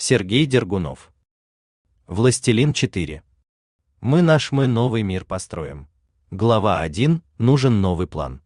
Сергей Дергунов. Властелин 4. Мы новый мир построим. Глава 1. Нужен новый план.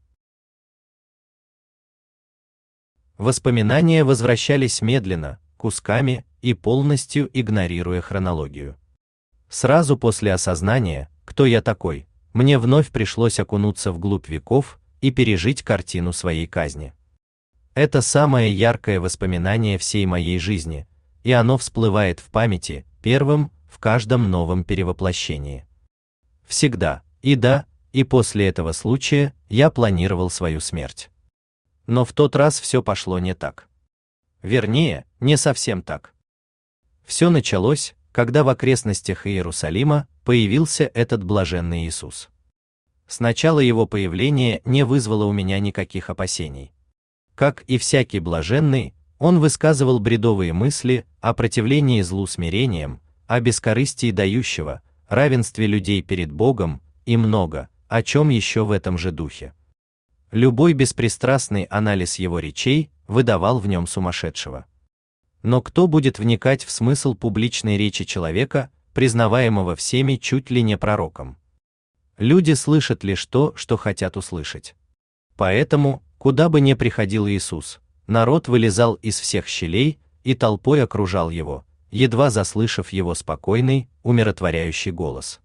Воспоминания возвращались медленно, кусками и полностью игнорируя хронологию. Сразу после осознания, кто я такой, мне вновь пришлось окунуться вглубь веков и пережить картину своей казни. Это самое яркое воспоминание всей моей жизни, и оно всплывает в памяти первым в каждом новом перевоплощении. Всегда, и после этого случая я планировал свою смерть. Но в тот раз все пошло не так. Вернее, не совсем так. Все началось, когда в окрестностях Иерусалима появился этот блаженный Иисус. Сначала его появление не вызвало у меня никаких опасений. Как и всякий блаженный, он высказывал бредовые мысли о противлении злу смирением, о бескорыстии дающего, равенстве людей перед Богом и много о чем еще в этом же духе. Любой беспристрастный анализ его речей выдавал в нем сумасшедшего. Но кто будет вникать в смысл публичной речи человека, признаваемого всеми чуть ли не пророком? Люди слышат лишь то, что хотят услышать. Поэтому, куда бы ни приходил Иисус, народ вылезал из всех щелей и толпой окружал его, едва заслышав его спокойный, умиротворяющий голос.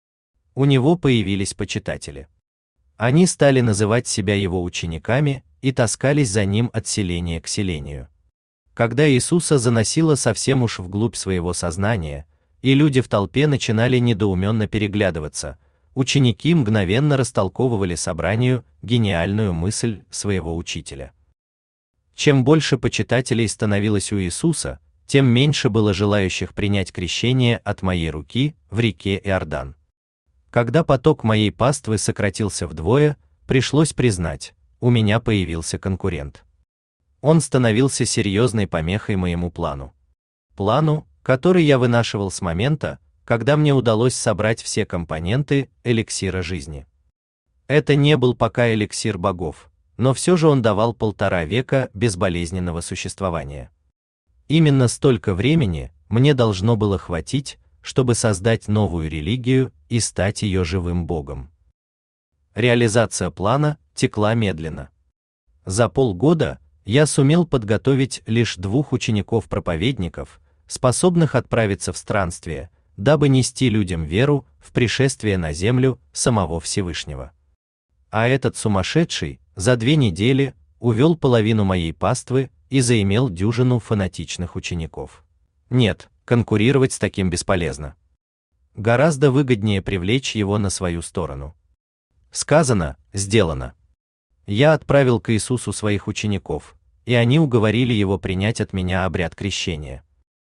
У него появились почитатели. Они стали называть себя его учениками и таскались за ним от селения к селению. Когда Иисуса заносило совсем уж вглубь своего сознания, и люди в толпе начинали недоуменно переглядываться, ученики мгновенно растолковывали собранию гениальную мысль своего учителя. Чем больше почитателей становилось у Иисуса, тем меньше было желающих принять крещение от моей руки в реке Иордан. Когда поток моей паствы сократился вдвое, пришлось признать, у меня появился конкурент. Он становился серьезной помехой моему плану. Плану, который я вынашивал с момента, когда мне удалось собрать все компоненты эликсира жизни. Это не был пока эликсир богов, но все же он давал 1,5 века безболезненного существования. Именно столько времени мне должно было хватить, чтобы создать новую религию и стать ее живым богом. Реализация плана текла медленно. За полгода я сумел подготовить лишь 2 учеников-проповедников, способных отправиться в странствие, дабы нести людям веру в пришествие на землю самого Всевышнего. А этот сумасшедший за 2 недели увел половину моей паствы и заимел дюжину фанатичных учеников. Нет, конкурировать с таким бесполезно. Гораздо выгоднее привлечь его на свою сторону. Сказано, сделано. Я отправил к Иисусу своих учеников, и они уговорили его принять от меня обряд крещения.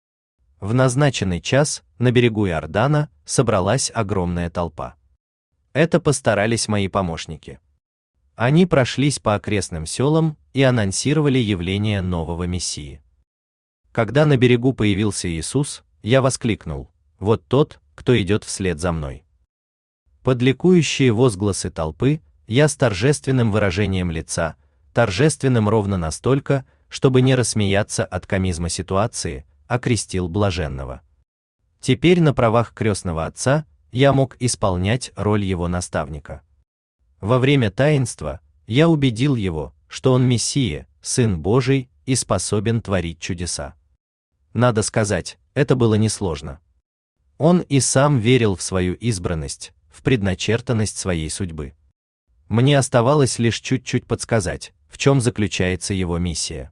В назначенный час на берегу Иордана собралась огромная толпа. Это постарались мои помощники. Они прошлись по окрестным селам и анонсировали явление нового Мессии. Когда на берегу появился Иисус, я воскликнул: «Вот тот, кто идет вслед за мной». Под ликующие возгласы толпы я с торжественным выражением лица, торжественным ровно настолько, чтобы не рассмеяться от комизма ситуации, окрестил блаженного. Теперь на правах крестного отца я мог исполнять роль его наставника. Во время таинства я убедил его, что он Мессия, Сын Божий и способен творить чудеса. Надо сказать, это было несложно. Он и сам верил в свою избранность, в предначертанность своей судьбы. Мне оставалось лишь чуть-чуть подсказать, в чем заключается его миссия.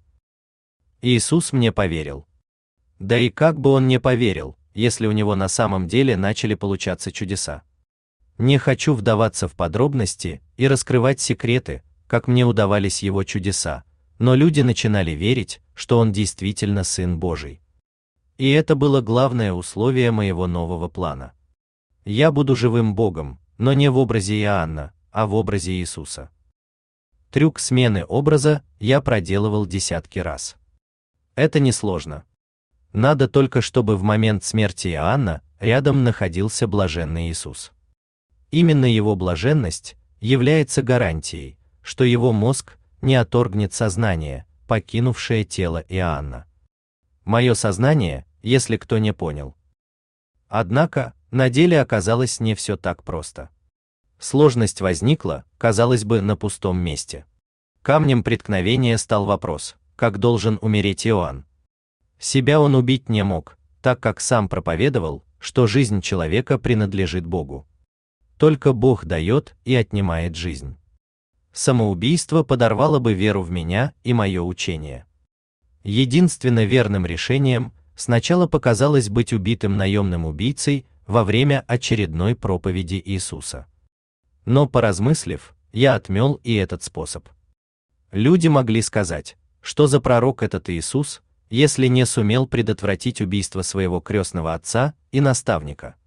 Иисус мне поверил. Да и как бы он не поверил, если у него на самом деле начали получаться чудеса. Не хочу вдаваться в подробности и раскрывать секреты, как мне удавались его чудеса, но люди начинали верить, что он действительно Сын Божий. И это было главное условие моего нового плана. Я буду живым Богом, но не в образе Иоанна, а в образе Иисуса. Трюк смены образа я проделывал десятки раз. Это несложно. Надо только, чтобы в момент смерти Иоанна рядом находился блаженный Иисус. Именно его блаженность является гарантией, что его мозг не отторгнет сознание, покинувшее тело Иоанна. Мое сознание если кто не понял. Однако, на деле оказалось не все так просто. Сложность возникла, казалось бы, на пустом месте. Камнем преткновения стал вопрос, как должен умереть Иоанн. Себя он убить не мог, так как сам проповедовал, что жизнь человека принадлежит Богу. Только Бог дает и отнимает жизнь. Самоубийство подорвало бы веру в меня и мое учение. Единственно верным решением сначала показалось быть убитым наемным убийцей во время очередной проповеди Иисуса. Но поразмыслив, я отмел и этот способ. Люди могли сказать, что за пророк этот Иисус, если не сумел предотвратить убийство своего крестного отца и наставника.